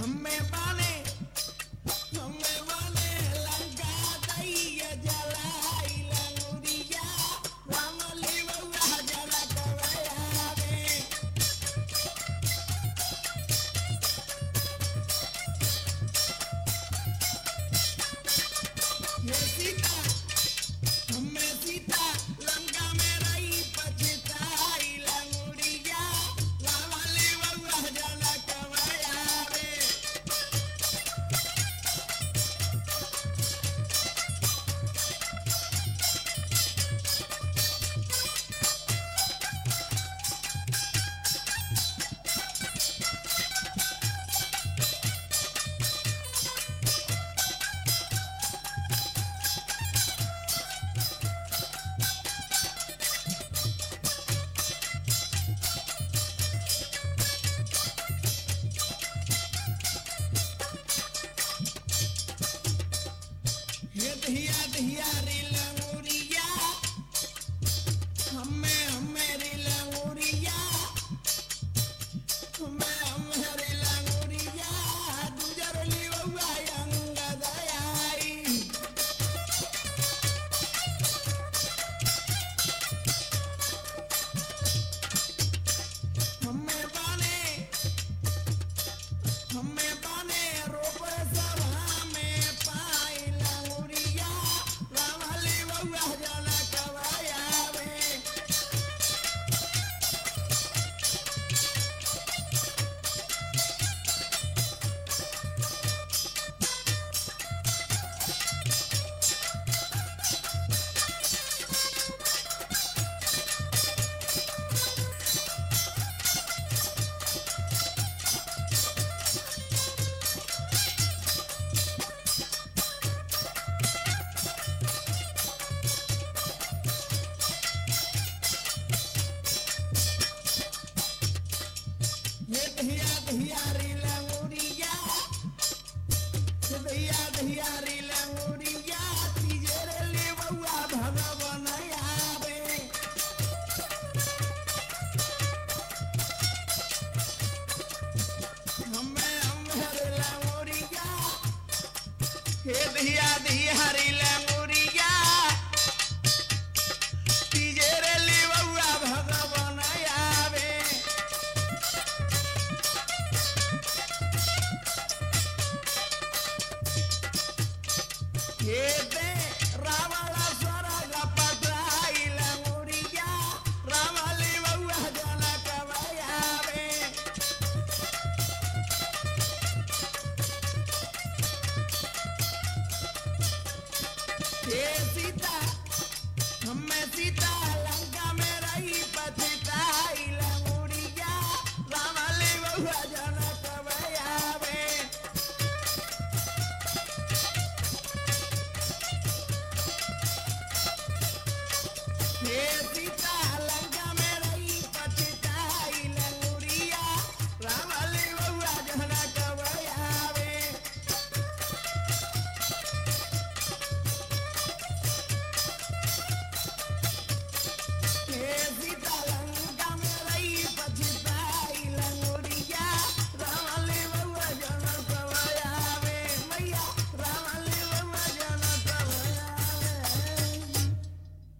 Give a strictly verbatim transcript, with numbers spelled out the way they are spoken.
हमें बाने हमें बाने लंका दैया जलाई लंगुरिया रामली बउआ जला कवयावे ये सीता हमें सीता लंका में रही पछताई लंगुरिया रामली बउआ जला कवयावे ये दहिया दहिया रे लंगुरिया हमें हमें रे लंगुरिया हमें हमें रे लंगुरिया दूजर ली बउआ अंग दयाई हमें बाने हमें बाने रोप सभा में पाई लंगुरिया रामली बउआ जला कवयावे ये दहिया दहिया रे लंगुरिया ये दहिया दहिया रे लंगुरिया तीजर ले बउआ भगवान आवे हमें हमें रे लंगुरिया ये दहिया दहिया रे लंगुरिया तीजर ले बउआ भगवान आवे ये दे रावण स्वर्ग पकड़ाई लंगुरिया रामली बउआ जला कवयावे ये सीता हमें सीता लंका में रही पछताई लंगुरिया रामली बउआ